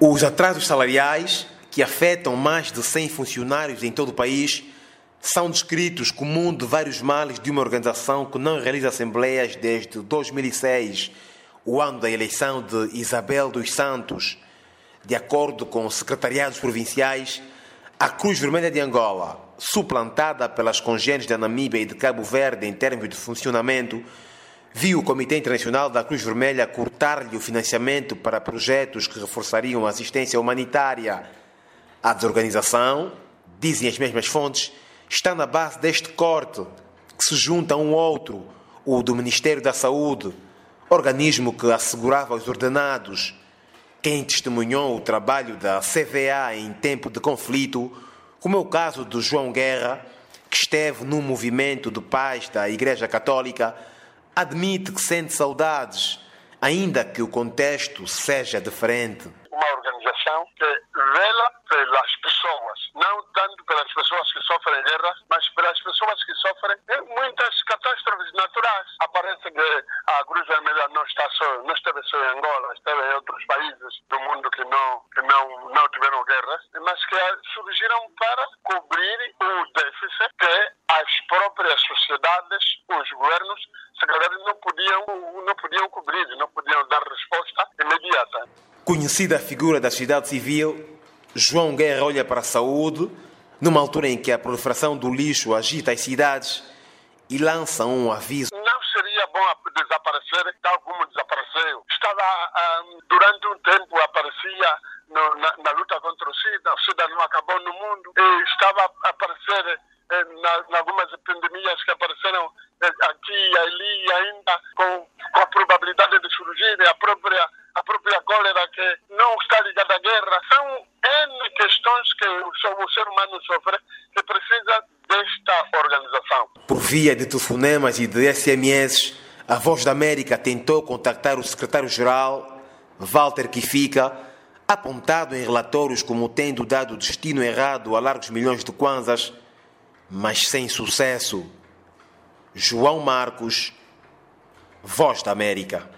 Os atrasos salariais, que afetam mais de 100 funcionários em todo o país, são descritos como um de vários males de uma organização que não realiza assembleias desde 2006, o ano da eleição de Isabel dos Santos. De acordo com os secretariados provinciais, a Cruz Vermelha de Angola, suplantada pelas congêneres da Namíbia e de Cabo Verde em termos de funcionamento, viu o Comitê Internacional da Cruz Vermelha cortar-lhe o financiamento para projetos que reforçariam a assistência humanitária. A desorganização, dizem as mesmas fontes, está na base deste corte, que se junta a um outro, o do Ministério da Saúde, organismo que assegurava os ordenados. Quem testemunhou o trabalho da CVA em tempo de conflito, como é o caso de João Guerra, que esteve num movimento de paz da Igreja Católica, admite que sente saudades, ainda que o contexto seja diferente. Uma organização que vela pelas pessoas, não tanto pelas pessoas que sofrem guerra, mas pelas pessoas que sofrem muitas catástrofes naturais. Aparece que a Cruz Vermelha não esteve só em Angola, esteve em outros países do mundo que não tiveram guerras, mas que surgiram para cobrir o déficit que as próprias sociedades, os governos, não podiam cobrir, não podiam dar resposta imediata. Conhecida a figura da sociedade civil, João Guerra olha para a saúde, numa altura em que a proliferação do lixo agita as cidades, e lança um aviso. Não seria bom desaparecer tal como desapareceu. Durante um tempo, aparecia na luta contra o SIDA não acabou no mundo, e estava a aparecer em algumas epidemias que apareceram aqui e ali, ainda com a probabilidade de surgir a própria cólera, que não está ligada à guerra. São N questões que o ser humano sofre, que precisa desta organização. Por via de telefonemas e de SMS, a Voz da América tentou contactar o secretário-geral, Walter Kifika, apontado em relatórios como tendo dado destino errado a largos milhões de kwanzas, mas sem sucesso. João Marcos, Voz da América.